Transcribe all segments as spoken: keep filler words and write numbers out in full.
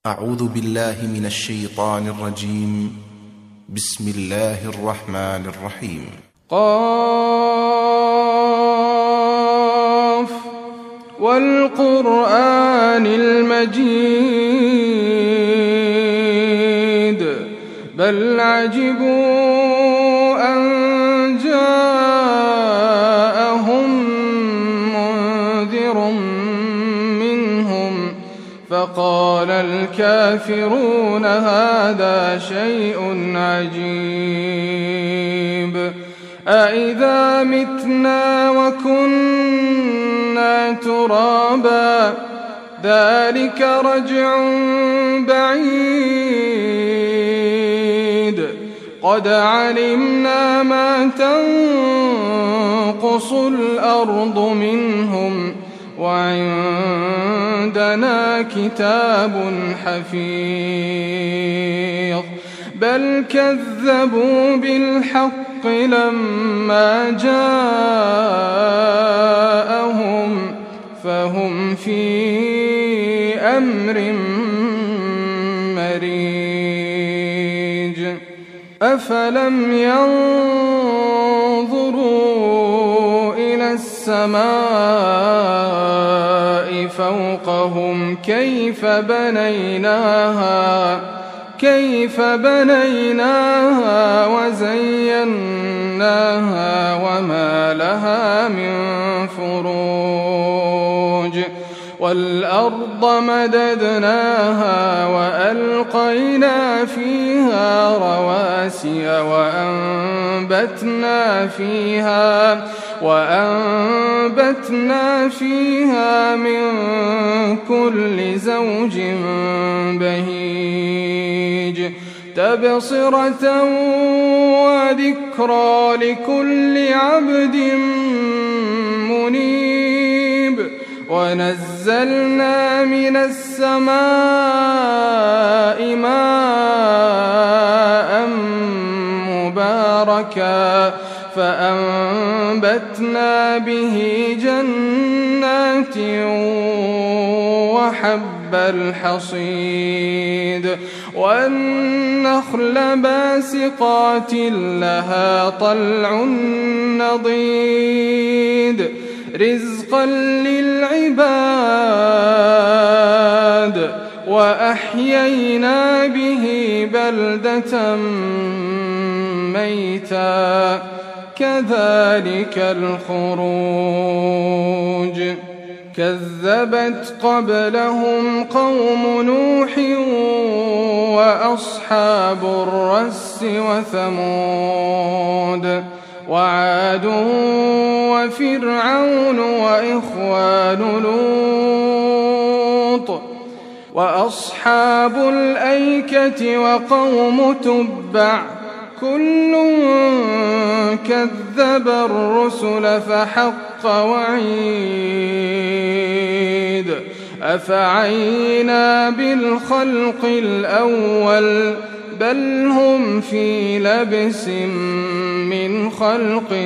أعوذ بالله من الشيطان الرجيم. بسم الله الرحمن الرحيم. قاف والقرآن المجيد بل عجبوا أن جاءهم منذر منهم فقال الكافرون هذا شيء عجيب أإذا متنا وكنا ترابا ذلك رجع بعيد قد علمنا ما تنقص الأرض منهم وعندنا كتاب حفيظ بل كذبوا بالحق لما جاءهم فهم في أمر مريج أفلم ينظروا إلى السماء فوقهم كيف بنيناها كيف بنيناها وزيناها وما لها من فروج والأرض مددناها وألقينا فيها رواسي وأنبتنا فيها وأنبتنا فيها من كل زوج بهيج تبصرة وذكرى لكل عبد منيب ونزلنا من السماء ماء مباركا فأنبتنا به جنات وحب الحصيد والنخل باسقات لها طلع نضيد رزقا للعباد وأحيينا به بلدة ميتا كذلك الخروج كذبت قبلهم قوم نوح وأصحاب الرس وثمود وعاد وفرعون وإخوان لوط وأصحاب الأيكة وقوم تبع كل كذب الرسل فحق وعيد أفعينا بالخلق الأول بل هم في لبس من خلق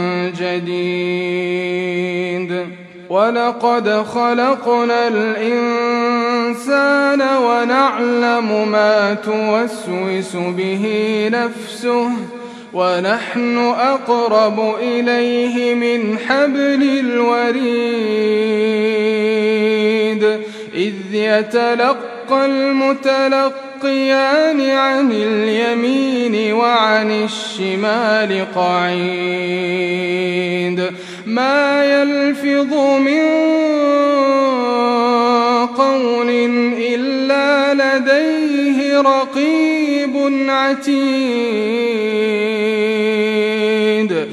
جديد ولقد خلقنا الإنسان ونعلم ما توسوس به نفسه ونحن أقرب إليه من حبل الوريد إذ يتلقى المتلقيان عن اليمين وعن الشمال قعيد ما يلفظ من قول إلا لديه رقيب عتيد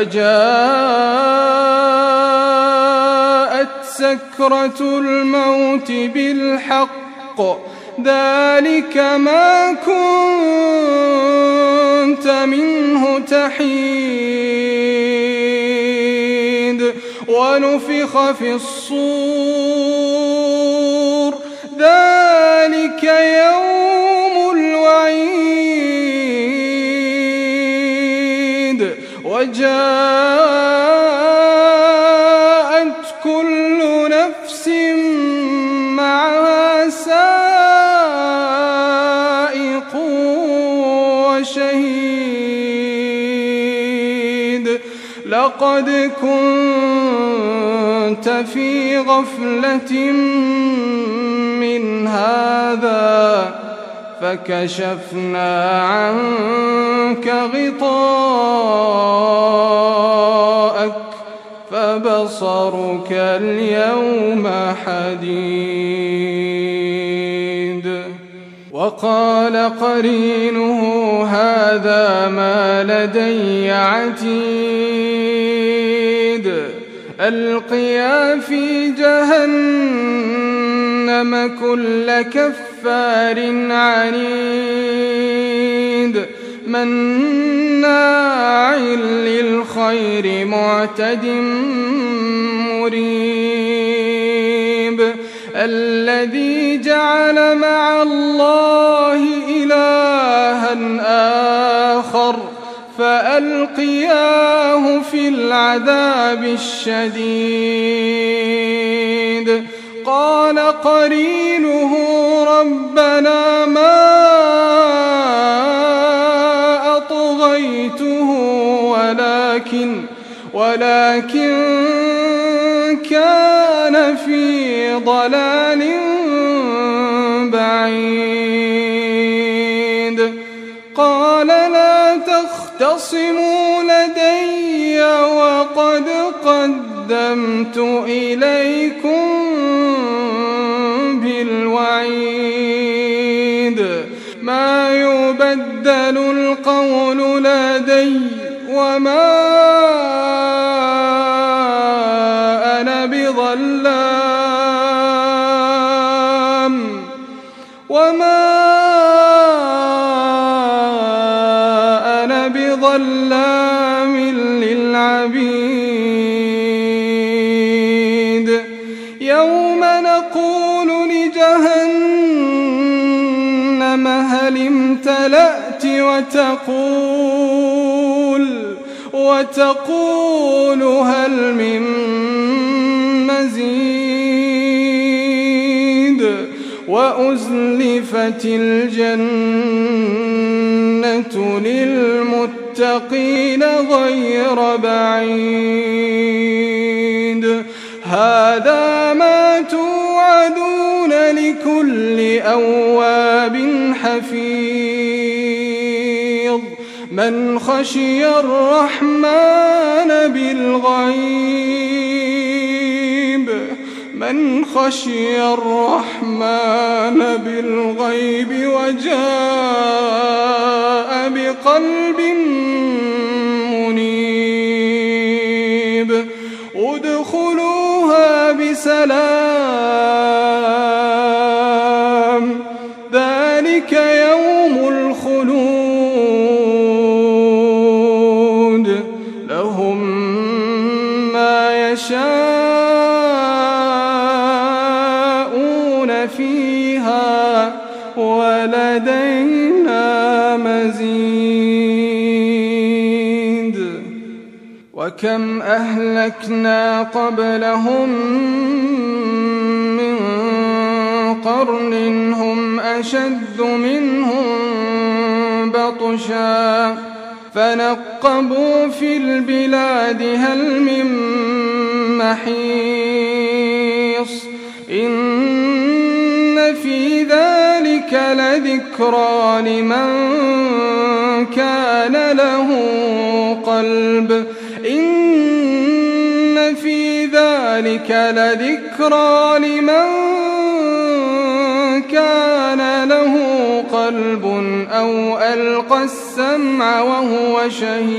وجاءت سكرة الموت بالحق ذلك ما كنت منه تحيد ونفخ في الصور ذلك يوم الوعيد وجاءت كل نفس معها سائق لقد كنت في غفلة من هذا فكشفنا عنك غطاءك فبصرك اليوم حديد. وقال قرينه هذا ما لدي عتيد ألقيا في جهنم كل كفار عنيد مناع للخير معتد مريب الذي جعل مع الله إلها آخر فألقياه في العذاب الشديد. قال قرينه ربنا ما أطغيته ولكن ولكن كان في ضلال بعيد. قال لا تختصموا لدي وقد قدمت إليكم بالوعيد ما يبدل القول لدي وما أنا بظلام وما أنا بظلام للعبيد. يوم نقول لجهنم هل امتلأت وتقول وتقول هل من مزيد وأزلفت الجنة للمتقين غير بعيد. هذا ما توعدون لكل أواب حفيظ من خشي الرحمن بالغيب من خشي الرحمن بالغيب وجاء بقلب منيب. ادخلوها بسلام ذلك يوم الخلود لهم ما يشاءون فيها ولدينا مزيد. وكم أهلكنا قبلهم من قرن هم أشد منهم بطشا فنقبوا في البلاد هل من محيص. إن في ذلك لذكرى لمن كان له قلب إن في ذلك لذكرى لمن كان له قلب أو ألقى السمع وهو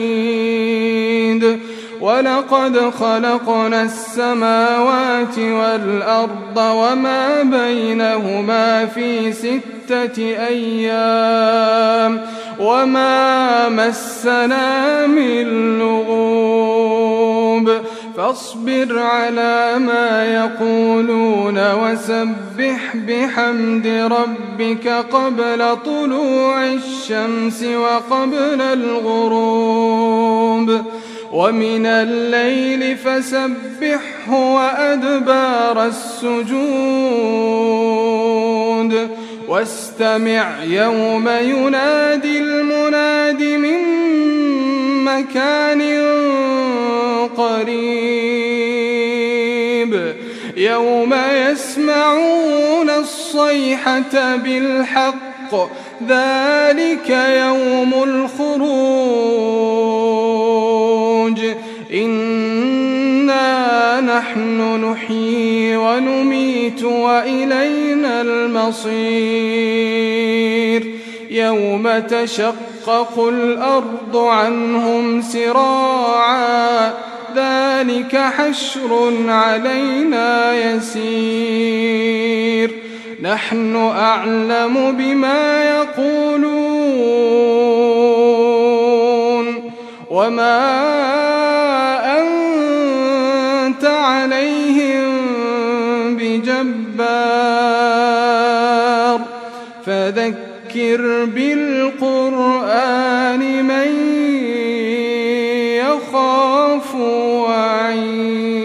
شهيد. ولقد خلقنا السماوات والأرض وما بينهما في ستة أيام وما مسنا من لغوب. فاصبر على ما يقولون وسبح بحمد ربك قبل طلوع الشمس وقبل الغروب ومن الليل فسبحه وأدبار السجود. واستمع يوم ينادي المناد من مكان قريب يوم يسمعون الصيحة بالحق ذلك يوم الخروج إنا نحن نحيي ونميت وإلينا المصير يوم تشقق الأرض عنهم سراعا ذلك حشر علينا يسير نحن أعلم بما يقولون وما أنت عليهم بجبار فذكر بالقرآن من يخاف وعيد